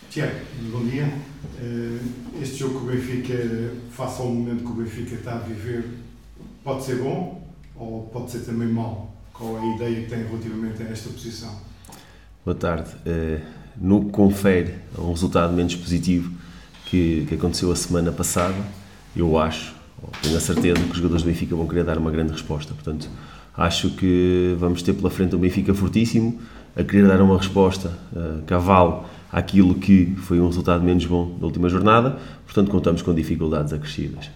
Tiago, bom dia. Este jogo que o Benfica, face ao momento que o Benfica está a viver, pode ser bom ou pode ser também mau? Qual é a ideia que tem relativamente a esta posição? Boa tarde. No que confere a um resultado menos positivo que aconteceu a semana passada, eu acho, tenho a certeza que os jogadores do Benfica vão querer dar uma grande resposta. Portanto, acho que vamos ter pela frente um Benfica fortíssimo, a querer dar uma resposta cavalo àquilo que foi um resultado menos bom da última jornada. Portanto, contamos com dificuldades acrescidas.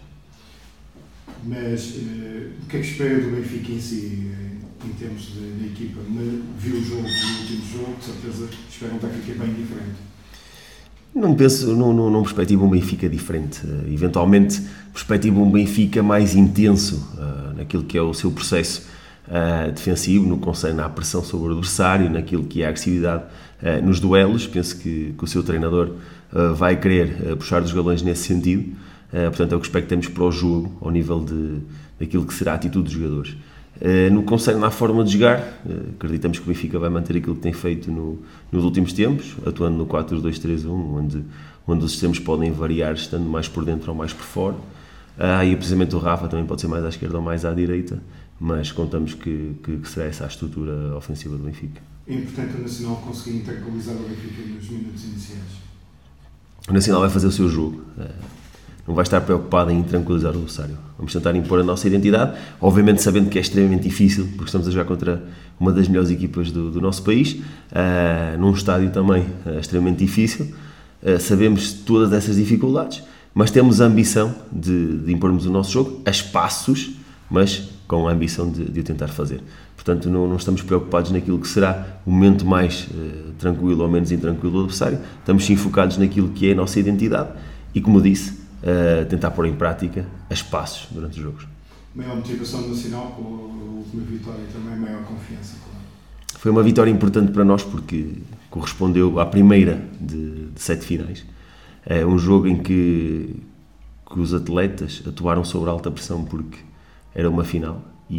Mas o que é que espera do Benfica em si, em termos de equipa? Viu o jogo, o último jogo, de certeza espera um Benfica bem diferente. Não penso, não perspectivo um Benfica diferente. Eventualmente, perspectivo um Benfica mais intenso naquilo que é o seu processo defensivo, no que concerne à pressão sobre o adversário, naquilo que é a agressividade nos duelos. Penso que o seu treinador vai querer puxar dos galões nesse sentido. Portanto, é o que expectamos para o jogo, ao nível daquilo que será a atitude dos jogadores. No que concerne à forma de jogar, acreditamos que o Benfica vai manter aquilo que tem feito nos últimos tempos, atuando no 4-2-3-1, onde os sistemas podem variar, estando mais por dentro ou mais por fora. E precisamente o Rafa também pode ser mais à esquerda ou mais à direita, mas contamos que será essa a estrutura ofensiva do Benfica. É importante o Nacional conseguir tranquilizar o Benfica nos minutos iniciais. O Nacional vai fazer o seu jogo. Não vai estar preocupado em tranquilizar o adversário. Vamos tentar impor a nossa identidade, obviamente sabendo que é extremamente difícil, porque estamos a jogar contra uma das melhores equipas do nosso país, num estádio também extremamente difícil. Sabemos todas essas dificuldades, mas temos a ambição de impormos o nosso jogo a espaços, mas com a ambição de o tentar fazer. Portanto, não estamos preocupados naquilo que será o momento mais tranquilo ou menos intranquilo do adversário. Estamos sim focados naquilo que é a nossa identidade e, como disse, tentar pôr em prática a espaços durante os jogos. Maior motivação nacional com a última vitória e também maior confiança, claro. Foi uma vitória importante para nós porque correspondeu à primeira de 7 finais. É um jogo em que os atletas atuaram sob alta pressão porque era uma final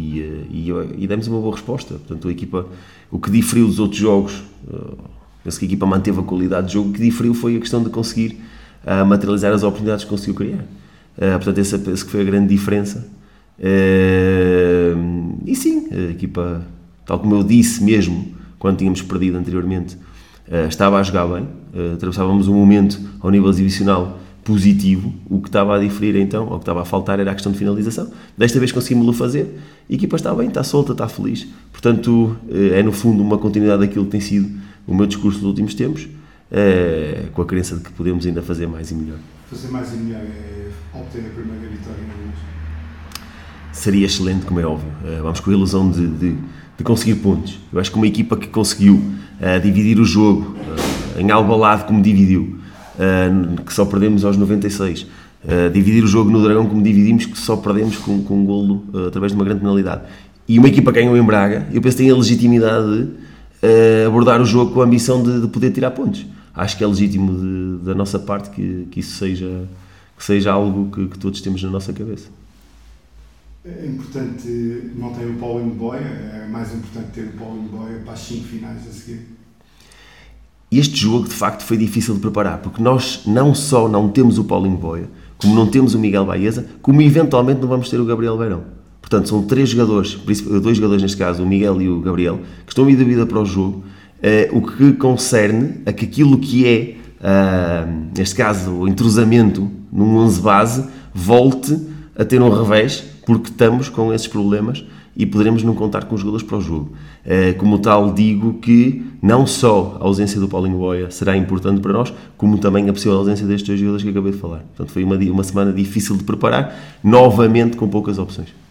e demos uma boa resposta. Portanto, a equipa, o que diferiu dos outros jogos, penso que a equipa manteve a qualidade de jogo. O que diferiu foi a questão de conseguir materializar as oportunidades que conseguiu criar. Portanto, essa penso que foi a grande diferença. E sim, a equipa, tal como eu disse mesmo, quando tínhamos perdido anteriormente, estava a jogar bem, atravessávamos um momento ao nível exibicional positivo. O que estava a diferir então, ou o que estava a faltar, era a questão de finalização. Desta vez conseguimos-lo fazer, a equipa está bem, está solta, está feliz. Portanto, é no fundo uma continuidade daquilo que tem sido o meu discurso dos últimos tempos, com a crença de que podemos ainda fazer mais e melhor. Fazer mais e melhor é obter a primeira vitória na luz. Seria excelente, como é óbvio. Vamos com a ilusão de conseguir pontos. Eu acho que uma equipa que conseguiu dividir o jogo em Alvalade como dividiu, que só perdemos aos 96, dividir o jogo no Dragão como dividimos, que só perdemos com um golo através de uma grande penalidade, e uma equipa que ganhou em Braga, eu penso que tem a legitimidade de abordar o jogo com a ambição de poder tirar pontos. Acho que é legítimo da nossa parte que isso seja algo que todos temos na nossa cabeça. É importante não ter o Paulinho Boia, é mais importante ter o Paulinho Boia para as 5 finais a seguir. Este jogo, de facto, foi difícil de preparar, porque nós não só não temos o Paulinho Boia, como não temos o Miguel Baeza, como eventualmente não vamos ter o Gabriel Beirão. Portanto, são 3 jogadores, 2 jogadores neste caso, o Miguel e o Gabriel, que estão em dúvida para o jogo, o que concerne a que aquilo que é, neste caso, o entrosamento num 11 base, volte a ter um revés, porque estamos com esses problemas e poderemos não contar com os jogadores para o jogo. Como tal, digo que não só a ausência do Paulinho Boia será importante para nós, como também a possível ausência destes 2 jogadores que acabei de falar. Portanto, foi uma semana difícil de preparar, novamente com poucas opções.